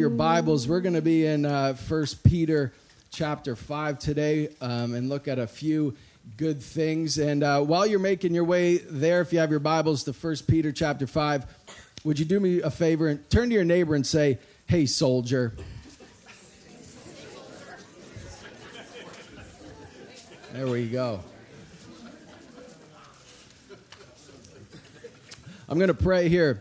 your Bibles, we're going to be in 1 Peter chapter 5 today and look at a few good things. And while you're making your way there, if you have your Bibles to 1 Peter chapter 5, would you do me a favor and turn to your neighbor and say, "Hey, soldier." There we go. I'm going to pray here.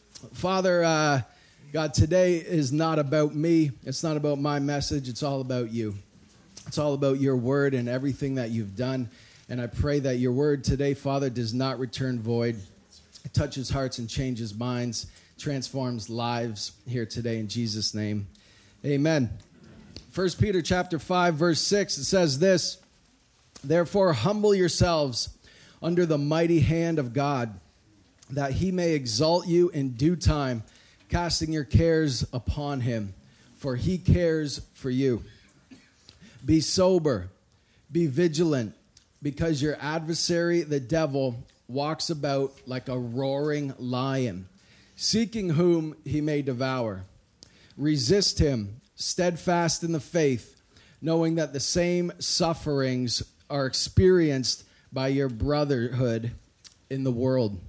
Father, God, today is not about me. It's not about my message. It's all about you. It's all about your word and everything that you've done. And I pray that your word today, Father, does not return void. It touches hearts and changes minds, transforms lives here today in Jesus' name. Amen. 1 Peter chapter 5, verse 6, it says this, "Therefore humble yourselves under the mighty hand of God, that he may exalt you in due time, casting your cares upon him, for he cares for you. Be sober, be vigilant, because your adversary, the devil, walks about like a roaring lion, seeking whom he may devour. Resist him, steadfast in the faith, knowing that the same sufferings are experienced by your brotherhood in the world."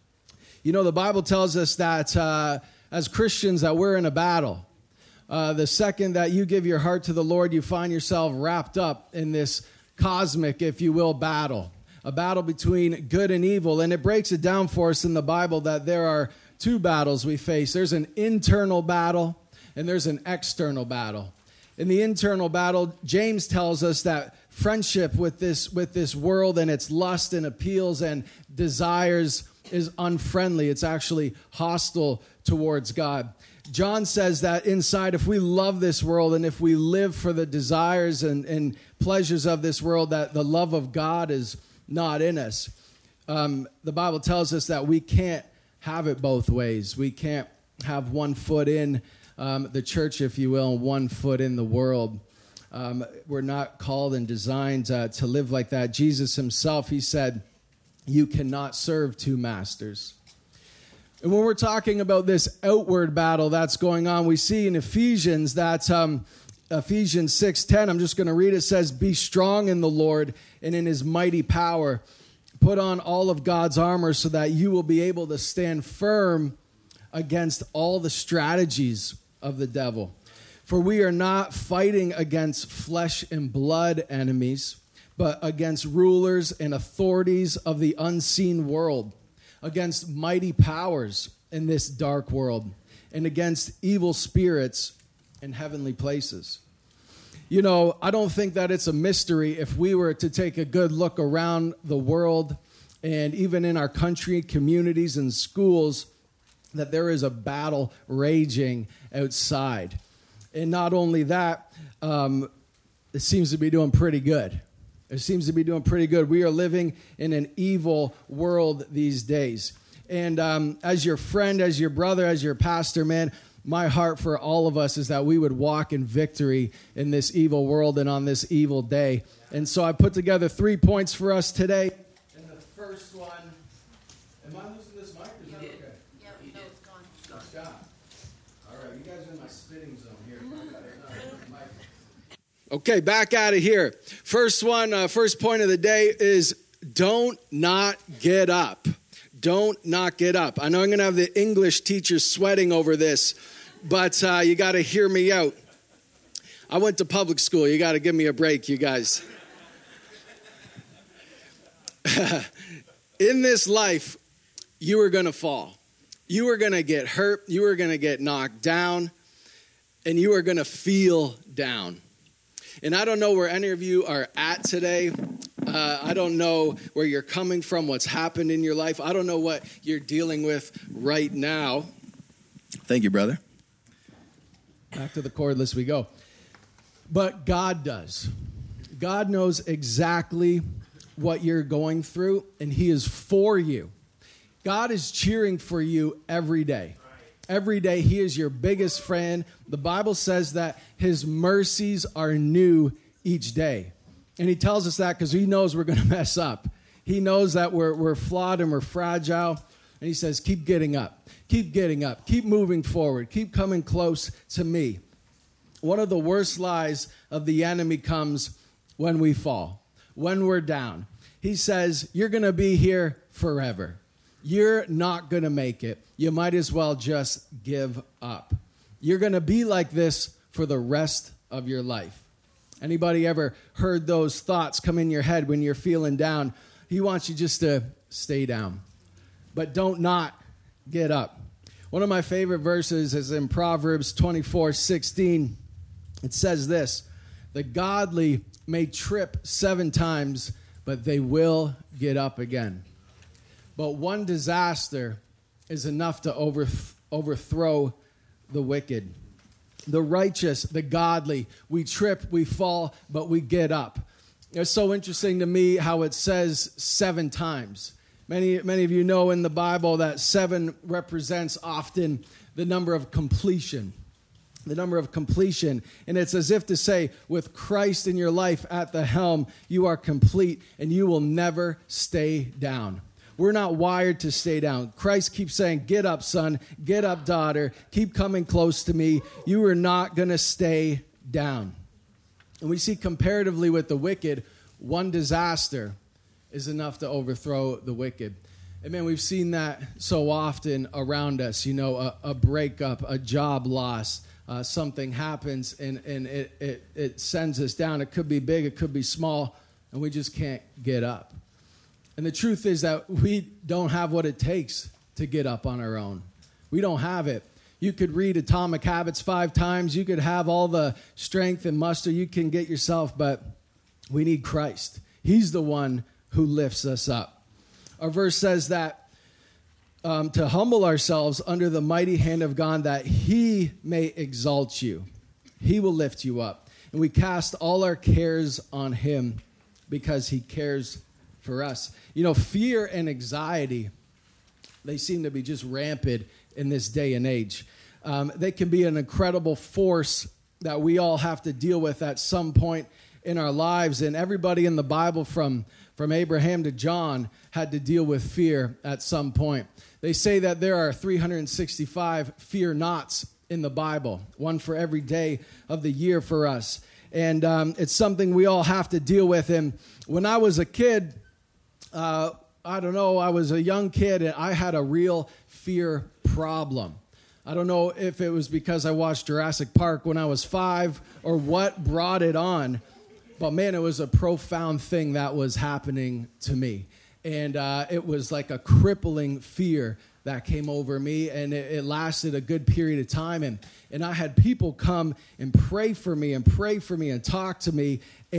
You know, the Bible tells us that as Christians that we're in a battle. The second that you give your heart to the Lord, you find yourself wrapped up in this cosmic, if you will, battle. A battle between good and evil. And it breaks it down for us in the Bible that there are two battles we face. There's an internal battle and there's an external battle. In the internal battle, James tells us that friendship with this world and its lust and appeals and desires is unfriendly. It's actually hostile towards God. John says that inside, if we love this world and if we live for the desires and pleasures of this world, that the love of God is not in us. The Bible tells us that we can't have it both ways. We can't have one foot in the church, if you will, and one foot in the world. We're not called and designed to live like that. Jesus himself, he said, "You cannot serve two masters." And when we're talking about this outward battle that's going on, we see in Ephesians that Ephesians 6:10, I'm just going to read it, says, "Be strong in the Lord and in his mighty power. Put on all of God's armor so that you will be able to stand firm against all the strategies of the devil. For we are not fighting against flesh and blood enemies, but against rulers and authorities of the unseen world, against mighty powers in this dark world, and against evil spirits in heavenly places." You know, I don't think that it's a mystery if we were to take a good look around the world and even in our country, communities, and schools, that there is a battle raging outside. And not only that, it seems to be doing pretty good. It seems to be doing pretty good. We are living in an evil world these days. And as your friend, as your brother, as your pastor, man, my heart for all of us is that we would walk in victory in this evil world and on this evil day. And so I put together 3 points for us today. And the first one, am I losing this mic? Is that okay? Yeah, no, it's gone. It's gone. All right, you guys are in my spitting zone here. Okay, back at it here. First point of the day is don't not get up. Don't not get up. I know I'm going to have the English teachers sweating over this, but you got to hear me out. I went to public school. You got to give me a break, you guys. In this life, you are going to fall. You are going to get hurt. You are going to get knocked down, and you are going to feel down. And I don't know where any of you are at today. I don't know where you're coming from, what's happened in your life. I don't know what you're dealing with right now. Thank you, brother. Back to the cordless we go. But God does. God knows exactly what you're going through, and he is for you. God is cheering for you every day. Every day, he is your biggest friend. The Bible says that his mercies are new each day. And he tells us that because he knows we're going to mess up. He knows that we're flawed and we're fragile. And he says, keep getting up, keep moving forward, keep coming close to me. One of the worst lies of the enemy comes when we fall, when we're down. He says, you're going to be here forever. You're not going to make it. You might as well just give up. You're going to be like this for the rest of your life. Anybody ever heard those thoughts come in your head when you're feeling down? He wants you just to stay down, but don't not get up. One of my favorite verses is in Proverbs 24:16. It says this, the godly may trip 7 times, but they will get up again. But one disaster is enough to overthrow the wicked. The righteous, the godly, we trip, we fall, but we get up. It's so interesting to me how it says 7 times. Many of you know in the Bible that 7 represents often the number of completion. The number of completion. And it's as if to say, with Christ in your life at the helm, you are complete and you will never stay down. We're not wired to stay down. Christ keeps saying, get up, son. Get up, daughter. Keep coming close to me. You are not going to stay down. And we see comparatively with the wicked, one disaster is enough to overthrow the wicked. And man, we've seen that so often around us. You know, a breakup, a job loss, something happens and it sends us down. It could be big, it could be small, and we just can't get up. And the truth is that we don't have what it takes to get up on our own. We don't have it. You could read Atomic Habits 5 times. You could have all the strength and muster you can get yourself, but we need Christ. He's the one who lifts us up. Our verse says that to humble ourselves under the mighty hand of God, that he may exalt you. He will lift you up. And we cast all our cares on him because he cares for us. You know, fear and anxiety, they seem to be just rampant in this day and age. They can be an incredible force that we all have to deal with at some point in our lives. And everybody in the Bible from Abraham to John had to deal with fear at some point. They say that there are 365 fear nots in the Bible, one for every day of the year for us. And it's something we all have to deal with. And when I was a kid, I was a young kid and I had a real fear problem. I don't know if it was because I watched Jurassic Park when I was 5 or what brought it on, but man, it was a profound thing that was happening to me. And it was like a crippling fear that came over me, and it lasted a good period of time. And I had people come and pray for me and talk to me.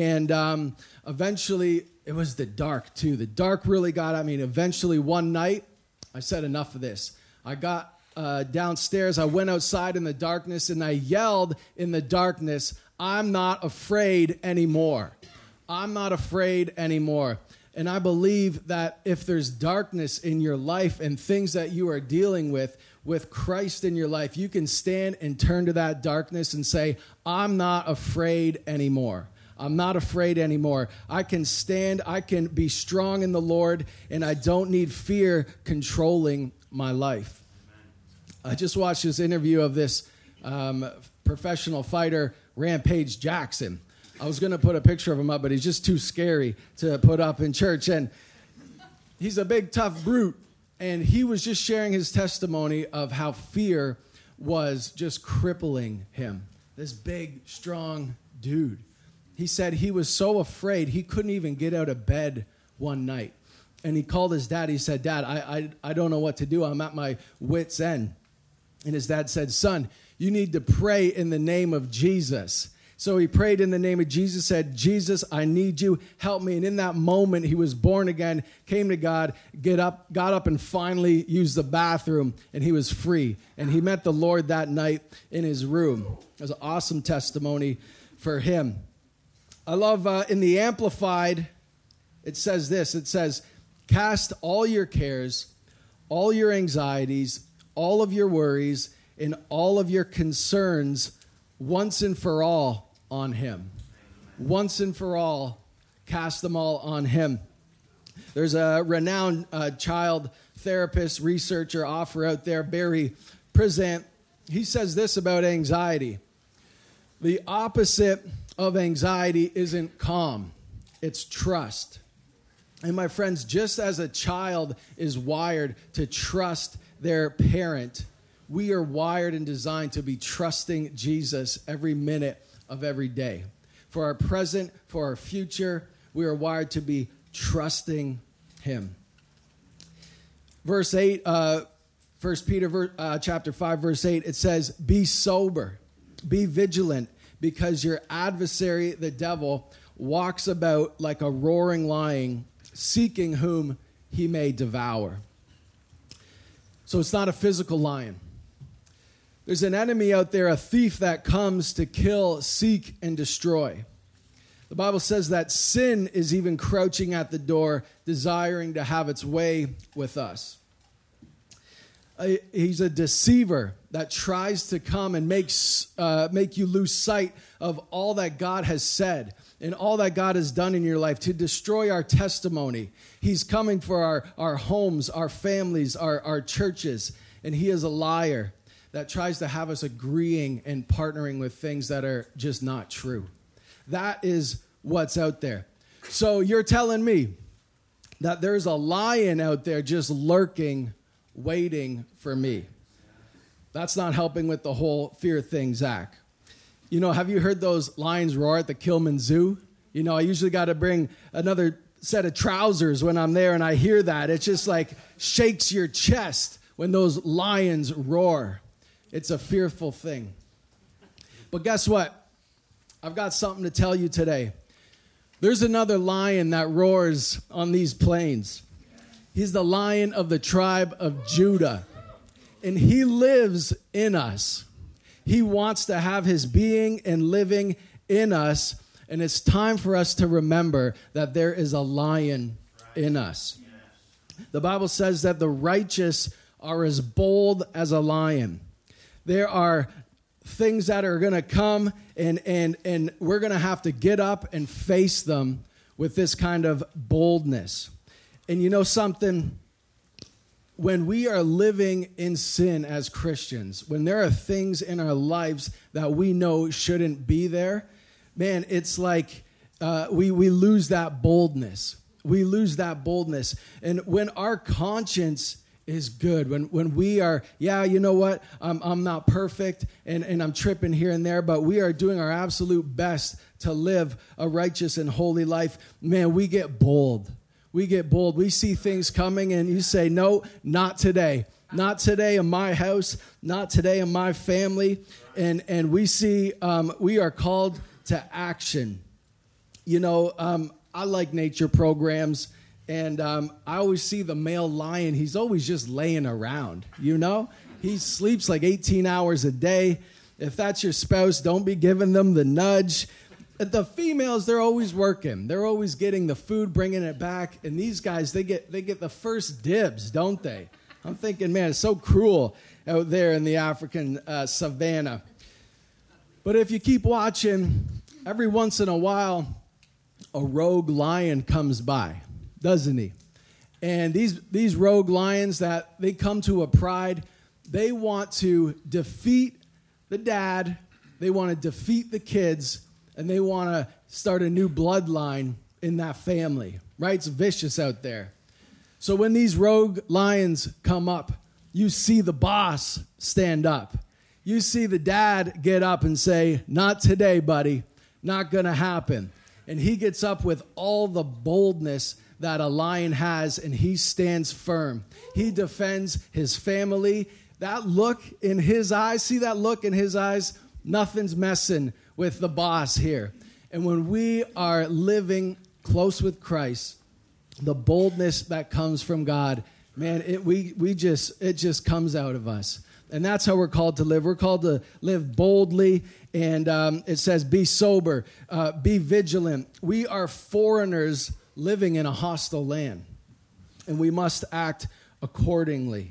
And eventually, it was the dark, too. The dark really got at me. And eventually, one night, I said, enough of this. I got downstairs. I went outside in the darkness, and I yelled in the darkness, I'm not afraid anymore. I'm not afraid anymore. And I believe that if there's darkness in your life and things that you are dealing with Christ in your life, you can stand and turn to that darkness and say, I'm not afraid anymore. I'm not afraid anymore. I can stand, I can be strong in the Lord, and I don't need fear controlling my life. Amen. I just watched this interview of this professional fighter, Rampage Jackson. I was going to put a picture of him up, but he's just too scary to put up in church. And he's a big, tough brute. And he was just sharing his testimony of how fear was just crippling him. This big, strong dude. He said he was so afraid he couldn't even get out of bed one night. And he called his dad. He said, Dad, I don't know what to do. I'm at my wit's end. And his dad said, son, you need to pray in the name of Jesus. So he prayed in the name of Jesus, said, Jesus, I need you, help me. And in that moment, he was born again, came to God, got up and finally used the bathroom, and he was free. And he met the Lord that night in his room. It was an awesome testimony for him. I love in the Amplified, it says this. It says, cast all your cares, all your anxieties, all of your worries, and all of your concerns once and for all on him. Once and for all, cast them all on him. There's a renowned child therapist, researcher, author out there, Barry Prezant, he says this about anxiety. The opposite of anxiety isn't calm, it's trust. And my friends, just as a child is wired to trust their parent, we are wired and designed to be trusting Jesus every minute of every day. For our present, for our future, we are wired to be trusting him. Verse 8, 1 Peter chapter 5, verse 8, it says, be sober, be vigilant, because your adversary, the devil, walks about like a roaring lion, seeking whom he may devour. So it's not a physical lion. There's an enemy out there, a thief that comes to kill, seek, and destroy. The Bible says that sin is even crouching at the door, desiring to have its way with us. He's a deceiver that tries to come and make you lose sight of all that God has said and all that God has done in your life, to destroy our testimony. He's coming for our homes, our families, our churches, and he is a liar that tries to have us agreeing and partnering with things that are just not true. That is what's out there. So you're telling me that there's a lion out there just lurking, waiting for me. That's not helping with the whole fear thing, Zach. You know, have you heard those lions roar at the Kilman Zoo? You know, I usually got to bring another set of trousers when I'm there, and I hear that. It just like shakes your chest when those lions roar. It's a fearful thing. But guess what? I've got something to tell you today. There's another lion that roars on these plains. He's the Lion of the tribe of Judah, and he lives in us. He wants to have his being and living in us, and it's time for us to remember that there is a lion in us. The Bible says that the righteous are as bold as a lion. There are things that are going to come, and we're going to have to get up and face them with this kind of boldness. And you know something? When we are living in sin as Christians, when there are things in our lives that we know shouldn't be there, man, it's like we lose that boldness. We lose that boldness. And when our conscience is good, when we are, yeah, you know what, I'm not perfect and I'm tripping here and there, but we are doing our absolute best to live a righteous and holy life, man, we get bold. We get bold. We see things coming and you say, no, not today. Not today in my house. Not today in my family. And we see we are called to action. You know, I like nature programs. And I always see the male lion. He's always just laying around, you know. He sleeps like 18 hours a day. If that's your spouse, don't be giving them the nudge. The females, they're always working. They're always getting the food, bringing it back. And these guys, they get the first dibs, don't they? I'm thinking, man, it's so cruel out there in the African savannah. But if you keep watching, every once in a while, a rogue lion comes by, doesn't he? And these rogue lions that they come to a pride, they want to defeat the dad, they want to defeat the kids, and they want to start a new bloodline in that family, right? It's vicious out there. So when these rogue lions come up, you see the boss stand up. You see the dad get up and say, not today, buddy, not going to happen. And he gets up with all the boldness that a lion has, and he stands firm. He defends his family. That look in his eyes, see that look in his eyes? Nothing's messing with the boss here. And when we are living close with Christ, the boldness that comes from God, man, it just comes out of us. And that's how we're called to live. We're called to live boldly. And it says, be sober, be vigilant. We are foreigners living in a hostile land, and we must act accordingly.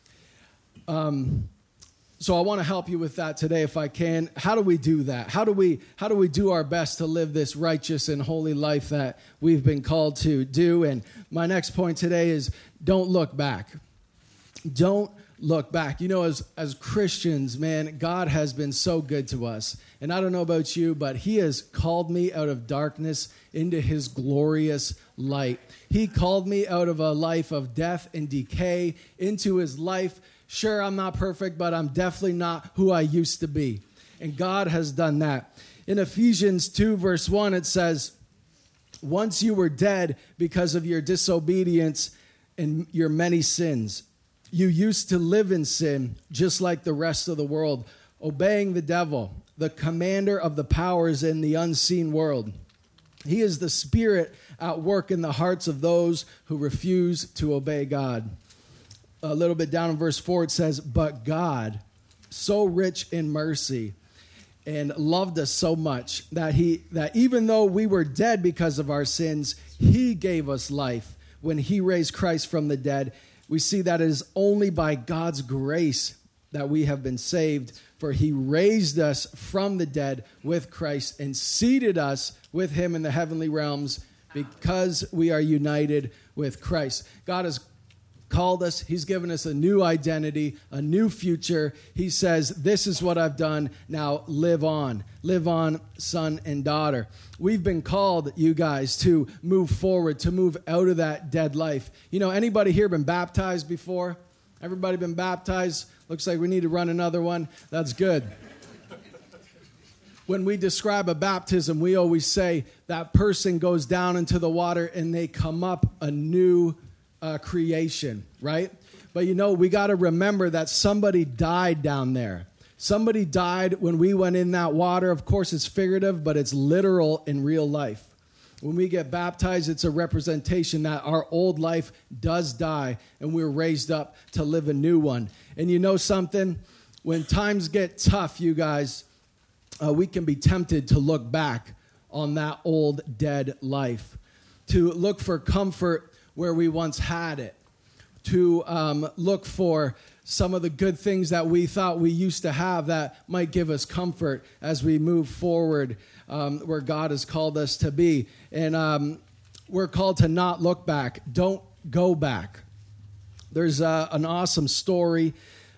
So I want to help you with that today if I can. How do we do that? How do we do our best to live this righteous and holy life that we've been called to do? And my next point today is don't look back. Don't look back. You know, as Christians, man, God has been so good to us. And I don't know about you, but he has called me out of darkness into his glorious light. He called me out of a life of death and decay into his life. Sure, I'm not perfect, but I'm definitely not who I used to be. And God has done that. In Ephesians 2, verse 1, it says, once you were dead because of your disobedience and your many sins. You used to live in sin just like the rest of the world, obeying the devil, the commander of the powers in the unseen world. He is the spirit at work in the hearts of those who refuse to obey God. A little bit down in verse 4, it says, but God, so rich in mercy, and loved us so much that even though we were dead because of our sins, he gave us life when he raised Christ from the dead. We see that it is only by God's grace that we have been saved, for he raised us from the dead with Christ and seated us with him in the heavenly realms because we are united with Christ. God has called us. He's given us a new identity, a new future. He says, this is what I've done. Now live on. Live on, son and daughter. We've been called, you guys, to move forward, to move out of that dead life. You know, anybody here been baptized before? Everybody been baptized? Looks like we need to run another one. That's good. When we describe a baptism, we always say that person goes down into the water and they come up a new creation, right? But you know, we got to remember that somebody died down there. Somebody died when we went in that water. Of course, it's figurative, but it's literal in real life. When we get baptized, it's a representation that our old life does die and we're raised up to live a new one. And you know something? When times get tough, you guys, we can be tempted to look back on that old dead life, to look for comfort where we once had it, to look for some of the good things that we thought we used to have that might give us comfort as we move forward where God has called us to be. And we're called to not look back. Don't go back. There's an awesome story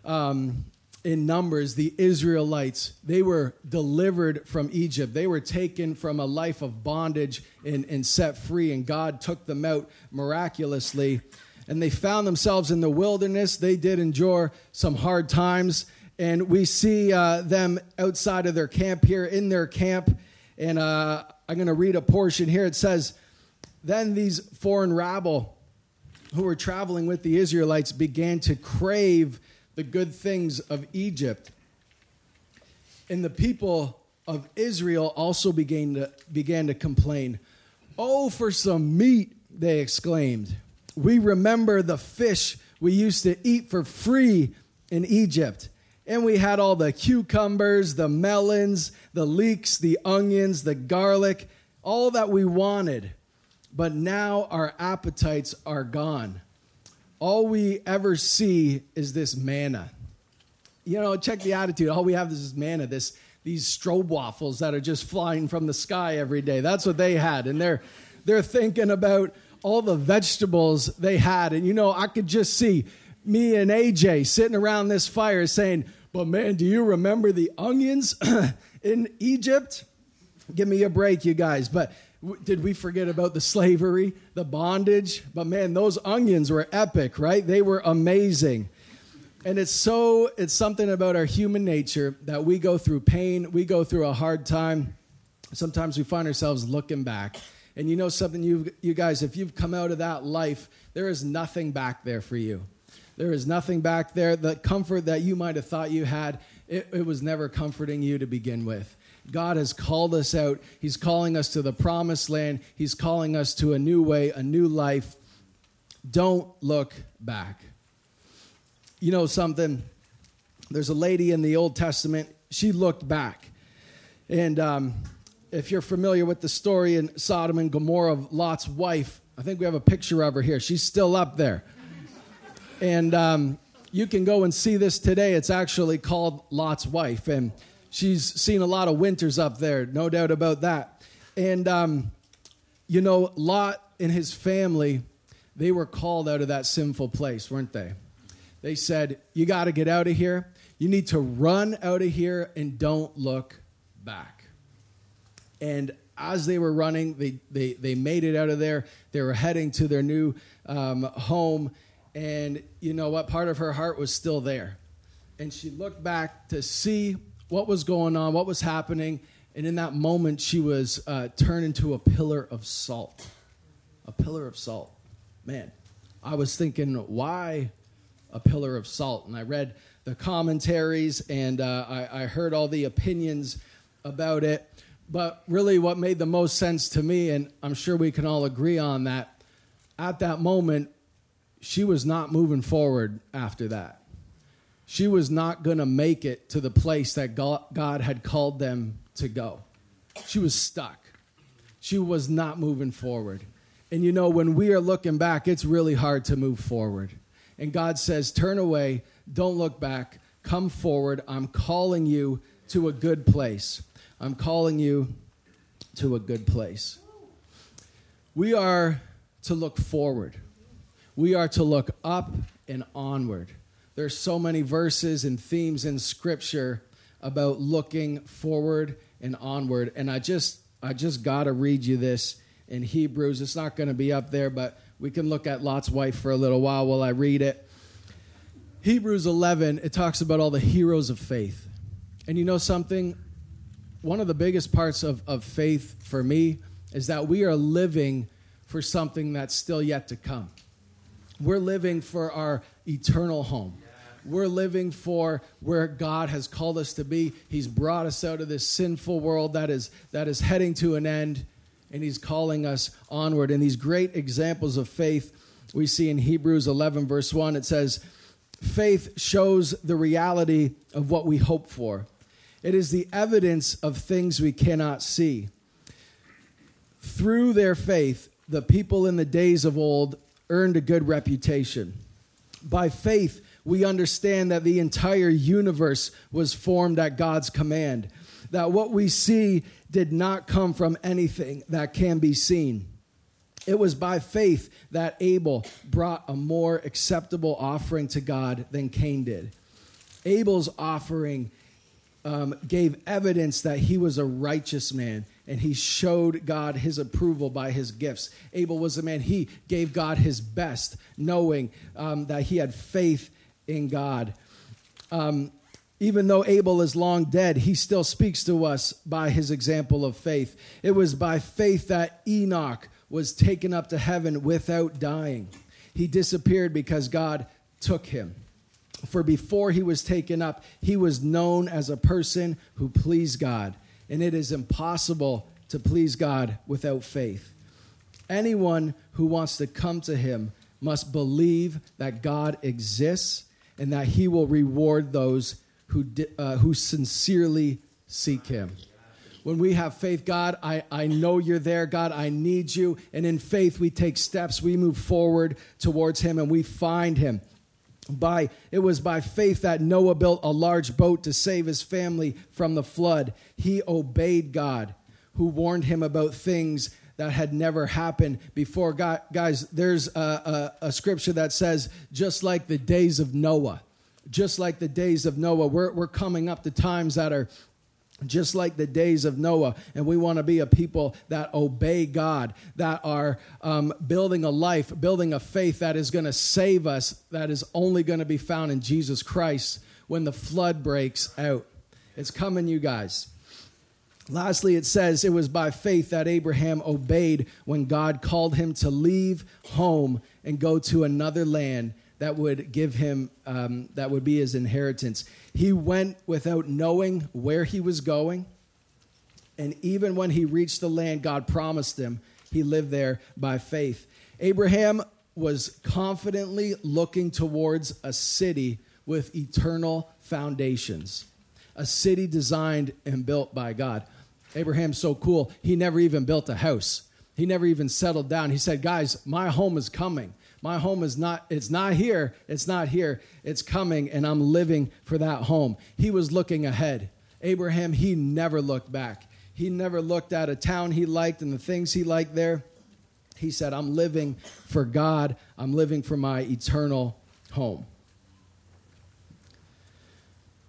in Numbers. The Israelites, they were delivered from Egypt. They were taken from a life of bondage and set free, and God took them out miraculously. And they found themselves in the wilderness. They did endure some hard times. And we see them outside of their camp here, in their camp. And I'm going to read a portion here. It says, then these foreign rabble who were traveling with the Israelites began to crave the good things of Egypt. And the people of Israel also began to complain. Oh, for some meat, they exclaimed. We remember the fish we used to eat for free in Egypt. And we had all the cucumbers, the melons, the leeks, the onions, the garlic, all that we wanted. But now our appetites are gone. All we ever see is this manna. You know, check the attitude. All we have is this manna, these strobe waffles that are just flying from the sky every day. That's what they had. And they're thinking about all the vegetables they had. And, you know, I could just see me and AJ sitting around this fire saying, but man, do you remember the onions in Egypt? Give me a break, you guys. But did we forget about the slavery, the bondage? But man, those onions were epic, right? They were amazing. And it's something about our human nature that we go through pain, we go through a hard time. Sometimes we find ourselves looking back. And you know something, you guys, if you've come out of that life, there is nothing back there for you. There is nothing back there. The comfort that you might have thought you had, it was never comforting you to begin with. God has called us out. He's calling us to the promised land. He's calling us to a new way, a new life. Don't look back. You know something? There's a lady in the Old Testament. She looked back. And if you're familiar with the story in Sodom and Gomorrah of Lot's wife, I think we have a picture of her here. She's still up there. And you can go and see this today. It's actually called Lot's Wife. And she's seen a lot of winters up there, no doubt about that. And, you know, Lot and his family, they were called out of that sinful place, weren't they? They said, you got to get out of here. You need to run out of here and don't look back. And as they were running, they made it out of there. They were heading to their new home. And you know what? Part of her heart was still there. And she looked back to see what was going on, what was happening. And in that moment, she was turned into a pillar of salt. A pillar of salt. Man, I was thinking, why a pillar of salt? And I read the commentaries, and I heard all the opinions about it. But really what made the most sense to me, and I'm sure we can all agree on that, at that moment, she was not moving forward after that. She was not going to make it to the place that God had called them to go. She was stuck. She was not moving forward. And you know, when we are looking back, it's really hard to move forward. And God says, turn away, don't look back, come forward. I'm calling you to a good place. I'm calling you to a good place. We are to look forward. We are to look up and onward. There's so many verses and themes in Scripture about looking forward and onward. And I just got to read you this in Hebrews. It's not going to be up there, but we can look at Lot's wife for a little while I read it. Hebrews 11, it talks about all the heroes of faith. And you know something? One of the biggest parts of faith for me is that we are living for something that's still yet to come. We're living for our eternal home. We're living for where God has called us to be. He's brought us out of this sinful world that is heading to an end, and he's calling us onward. And these great examples of faith we see in Hebrews 11, verse 1, it says, faith shows the reality of what we hope for. It is the evidence of things we cannot see. Through their faith, the people in the days of old earned a good reputation. By faith, we understand that the entire universe was formed at God's command, that what we see did not come from anything that can be seen. It was by faith that Abel brought a more acceptable offering to God than Cain did. Abel's offering gave evidence that he was a righteous man, and he showed God his approval by his gifts. Abel was a man, he gave God his best, knowing that he had faith in God. Even though Abel is long dead, he still speaks to us by his example of faith. It was by faith that Enoch was taken up to heaven without dying. He disappeared because God took him. For before he was taken up, he was known as a person who pleased God. And it is impossible to please God without faith. Anyone who wants to come to him must believe that God exists and that he will reward those who sincerely seek him. When we have faith, God, I know you're there. God, I need you. And in faith, we take steps. We move forward towards him and we find him. It was by faith that Noah built a large boat to save his family from the flood. He obeyed God, who warned him about things that had never happened before. God, guys, there's a scripture that says, just like the days of Noah. Just like the days of Noah. We're coming up to times that are just like the days of Noah, and we want to be a people that obey God, that are building a life, building a faith that is going to save us, that is only going to be found in Jesus Christ when the flood breaks out. It's coming, you guys. Lastly, it says it was by faith that Abraham obeyed when God called him to leave home and go to another land that would give him, that would be his inheritance. He went without knowing where he was going. And even when he reached the land God promised him, he lived there by faith. Abraham was confidently looking towards a city with eternal foundations, a city designed and built by God. Abraham's so cool, he never even built a house. He never even settled down. He said, guys, my home is coming. My home is not, it's not here, it's coming, and I'm living for that home. He was looking ahead. Abraham, he never looked back. He never looked at a town he liked and the things he liked there. He said, I'm living for God. I'm living for my eternal home.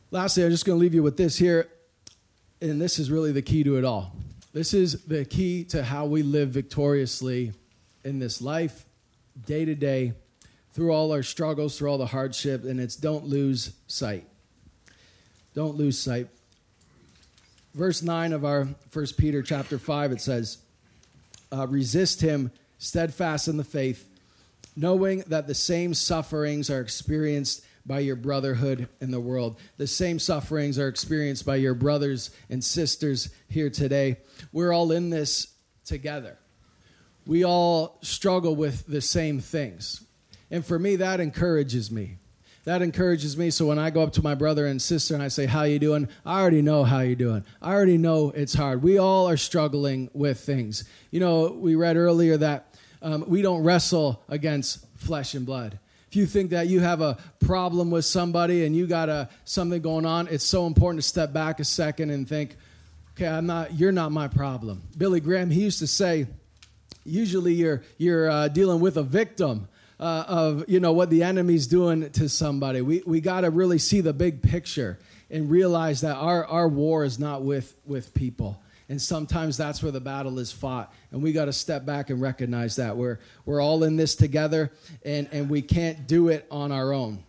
Lastly, I'm just going to leave you with this here, and this is really the key to it all. This is the key to how we live victoriously in this life, day to day, through all our struggles, through all the hardship, and it's don't lose sight. Don't lose sight. Verse 9 of our 1 Peter chapter 5, it says, resist him, steadfast in the faith, knowing that the same sufferings are experienced by your brotherhood in the world. The same sufferings are experienced by your brothers and sisters here today. We're all in this together. We all struggle with the same things. And for me, that encourages me. That encourages me. So when I go up to my brother and sister and I say, how you doing? I already know how you're doing. I already know it's hard. We all are struggling with things. You know, we read earlier that we don't wrestle against flesh and blood. If you think that you have a problem with somebody and you got something going on, it's so important to step back a second and think, okay, you're not my problem. Billy Graham, he used to say, usually you're dealing with a victim of, what the enemy's doing to somebody. We got to really see the big picture and realize that our war is not with people. And sometimes that's where the battle is fought. And we got to step back and recognize that. We're all in this together, and we can't do it on our own.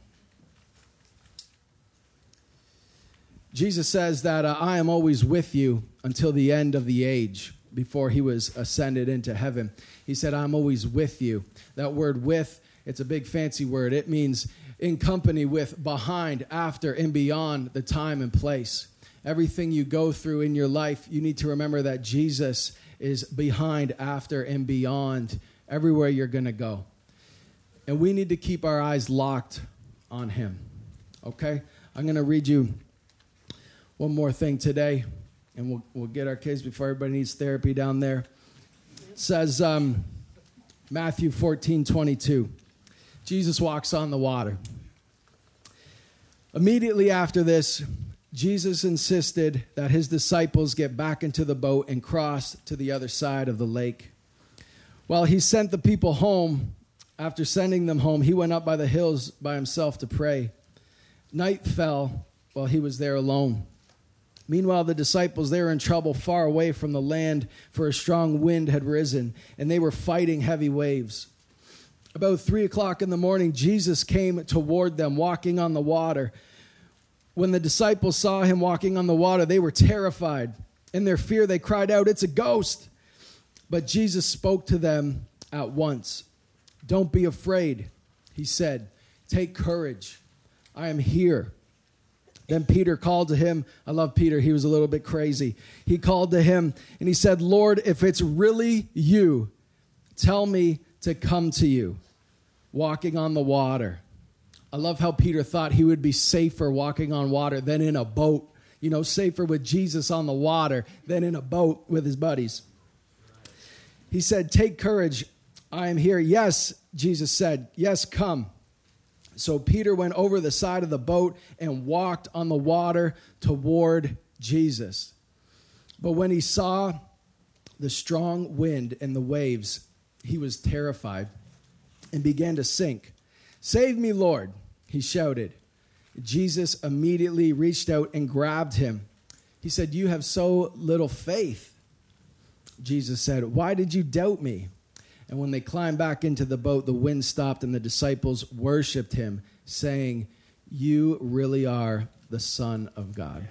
Jesus says that I am always with you until the end of the age, before he was ascended into heaven. He said, I'm always with you. That word with, it's a big fancy word. It means in company with, behind, after, and beyond the time and place. Everything you go through in your life, you need to remember that Jesus is behind, after, and beyond everywhere you're going to go. And we need to keep our eyes locked on him. Okay? I'm going to read you one more thing today, and we'll get our kids before everybody needs therapy down there. It says, Matthew 14:22. Jesus walks on the water. Immediately after this, Jesus insisted that his disciples get back into the boat and cross to the other side of the lake. While he sent the people home, after sending them home, he went up by the hills by himself to pray. Night fell while he was there alone. Meanwhile, the disciples, they were in trouble far away from the land, for a strong wind had risen, and they were fighting heavy waves. About 3 o'clock in the morning, Jesus came toward them, walking on the water. When the disciples saw him walking on the water, they were terrified. In their fear, they cried out, "It's a ghost!" But Jesus spoke to them at once. "Don't be afraid," he said. "Take courage. I am here." Then Peter called to him. I love Peter. He was a little bit crazy. He called to him and he said, "Lord, if it's really you, tell me to come to you, walking on the water." I love how Peter thought he would be safer walking on water than in a boat. You know, safer with Jesus on the water than in a boat with his buddies. He said, "Take courage. I am here." "Yes," Jesus said. "Yes, come." So Peter went over the side of the boat and walked on the water toward Jesus. But when he saw the strong wind and the waves, he was terrified and began to sink. "Save me, Lord," he shouted. Jesus immediately reached out and grabbed him. He said, "You have so little faith." Jesus said, "Why did you doubt me?" And when they climbed back into the boat, the wind stopped and the disciples worshiped him, saying, "You really are the Son of God."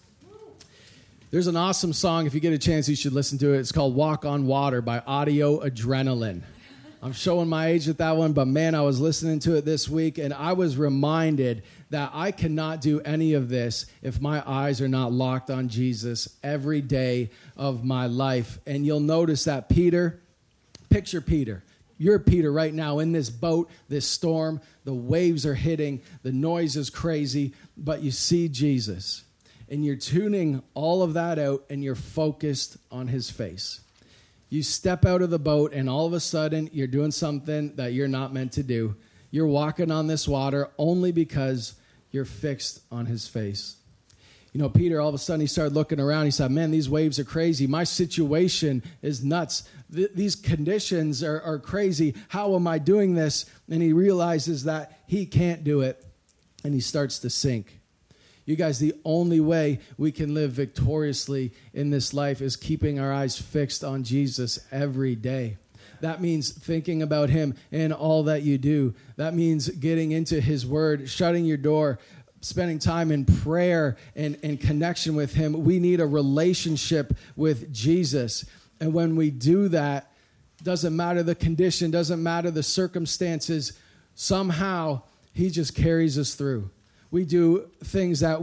There's an awesome song. If you get a chance, you should listen to it. It's called "Walk on Water" by Audio Adrenaline. I'm showing my age with that one, but man, I was listening to it this week, and I was reminded that I cannot do any of this if my eyes are not locked on Jesus every day of my life. And you'll notice that Peter, picture Peter. You're Peter right now in this boat, this storm. The waves are hitting. The noise is crazy, but you see Jesus. And you're tuning all of that out, and you're focused on his face. You step out of the boat, and all of a sudden, you're doing something that you're not meant to do. You're walking on this water only because you're fixed on his face. You know, Peter, all of a sudden, he started looking around. He said, "Man, these waves are crazy. My situation is nuts. These conditions are crazy. How am I doing this?" And he realizes that he can't do it, and he starts to sink. You guys, the only way we can live victoriously in this life is keeping our eyes fixed on Jesus every day. That means thinking about him in all that you do. That means getting into his word, shutting your door, spending time in prayer and connection with him. We need a relationship with Jesus. And when we do that, doesn't matter the condition, doesn't matter the circumstances, somehow he just carries us through. We do things that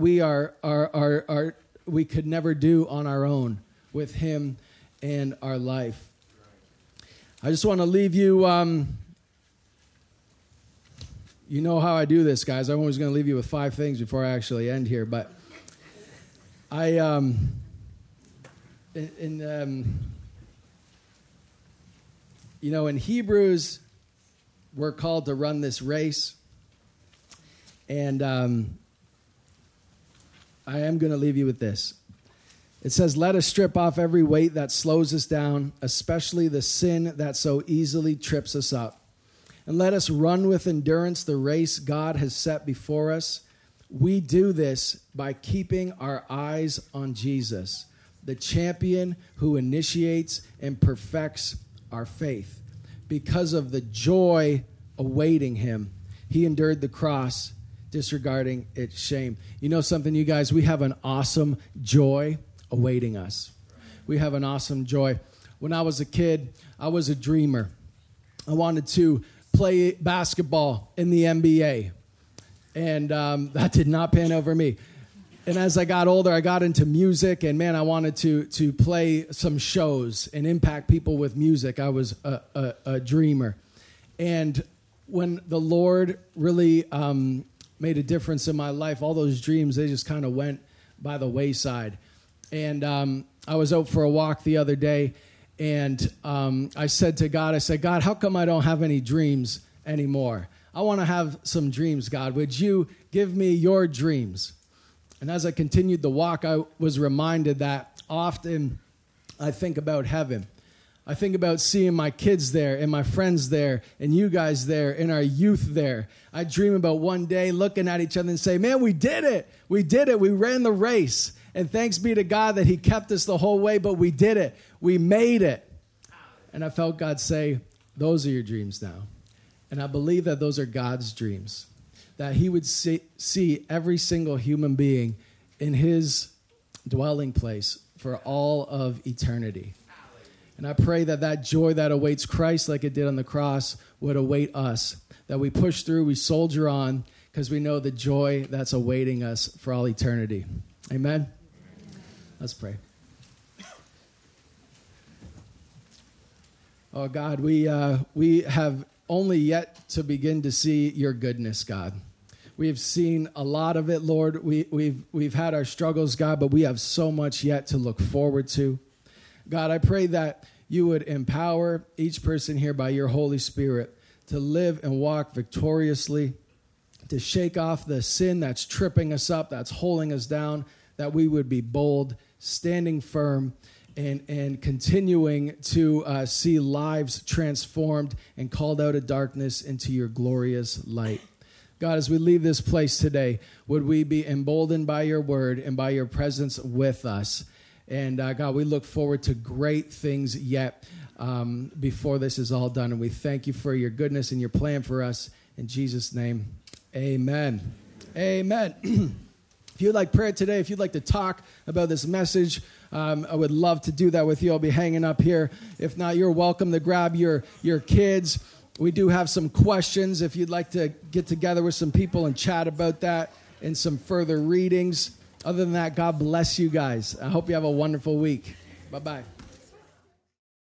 we could never do on our own with him and our life. I just want to leave you, you know how I do this, guys. I'm always going to leave you with 5 things before I actually end here. But in Hebrews, we're called to run this race. And I am going to leave you with this. It says, let us strip off every weight that slows us down, especially the sin that so easily trips us up. And let us run with endurance the race God has set before us. We do this by keeping our eyes on Jesus, the champion who initiates and perfects our faith. Because of the joy awaiting him, he endured the cross, disregarding its shame. You know something, you guys? We have an awesome joy awaiting us. We have an awesome joy. When I was a kid, I was a dreamer. I wanted to play basketball in the NBA, and that did not pan out for me. And as I got older, I got into music, and man, I wanted to play some shows and impact people with music. I was a dreamer. And when the Lord really made a difference in my life, all those dreams, they just kind of went by the wayside. And I was out for a walk the other day, and I said to God, God, how come I don't have any dreams anymore? I want to have some dreams, God. Would you give me your dreams? And as I continued the walk, I was reminded that often I think about heaven. I think about seeing my kids there and my friends there and you guys there and our youth there. I dream about one day looking at each other and say, man, we did it. We did it. We ran the race. And thanks be to God that he kept us the whole way, but we did it. We made it. And I felt God say, those are your dreams now. And I believe that those are God's dreams, that he would see every single human being in his dwelling place for all of eternity. And I pray that that joy that awaits Christ like it did on the cross would await us, that we push through, we soldier on, because we know the joy that's awaiting us for all eternity. Amen? Let's pray. Oh, God, we have only yet to begin to see your goodness, God. We've seen a lot of it, Lord. We've had our struggles, God, but we have so much yet to look forward to. God, I pray that you would empower each person here by your Holy Spirit to live and walk victoriously, to shake off the sin that's tripping us up, that's holding us down, that we would be bold, standing firm, and continuing to see lives transformed and called out of darkness into your glorious light. God, as we leave this place today, would we be emboldened by your word and by your presence with us? And God, we look forward to great things yet before this is all done. And we thank you for your goodness and your plan for us. In Jesus' name, amen. Amen. If you'd like prayer today, if you'd like to talk about this message, I would love to do that with you. I'll be hanging up here. If not, you're welcome to grab your kids. We do have some questions if you'd like to get together with some people and chat about that and some further readings. Other than that, God bless you guys. I hope you have a wonderful week. Bye-bye.